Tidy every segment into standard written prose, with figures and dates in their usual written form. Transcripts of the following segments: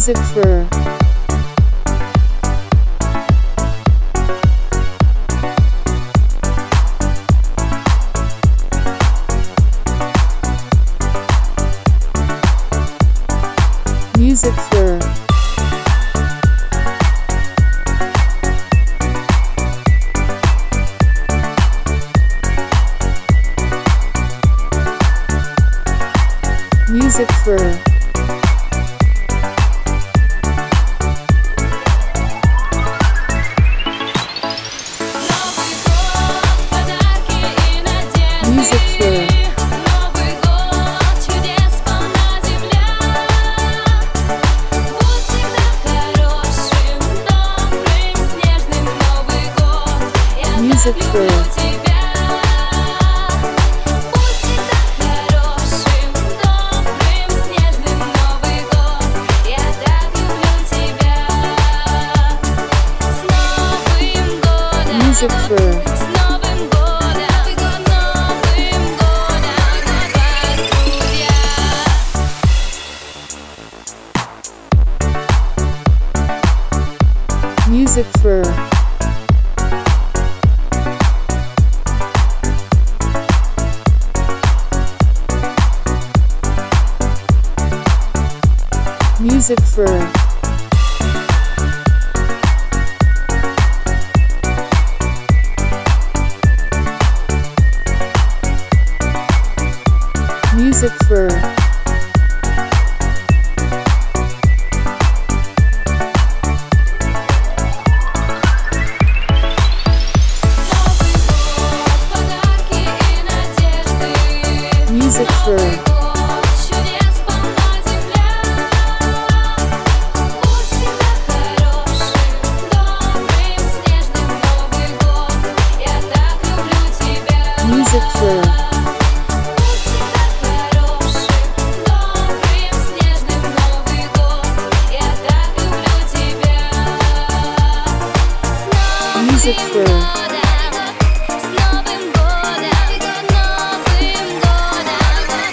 Music for Music for Music for Music for Новый год, чудес полна земля. Будь всегда хорошим, добрым, снежным Новый год. Я Music так for люблю тебя. Будь всегда хорошим, добрым, снежным Новый год. Я так люблю тебя. С Новым годом! Music for С Новым годом! С Новым годом, как друзья! Music for Music for Music for Новый год, подарки и надежды. Music for Новый год, чудес полна земля. Будь всегда хорошим, добрым, снежным Новый год. Я так люблю тебя. Music for Будь всегда хорошим, добрым, снежным Новый год. Я так люблю тебя. Music for С Новым годом! С Новым годом!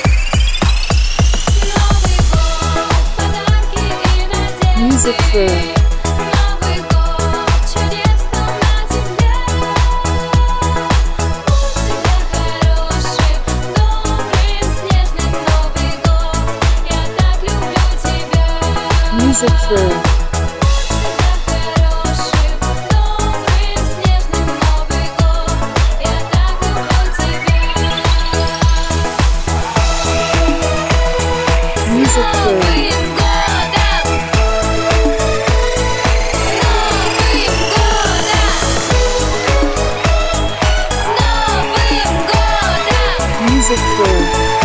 Новый год, подарки и надежды. Music for Новый год, чудес полна земля. Будь всегда хорошим, добрым, снежным Новый год. Я так люблю тебя. Music for Будь всегда хорошим, добрым, снежным Новый год. Я так люблю тебя. Music for Новым годом! С Новым годом! С Новым годом! Music for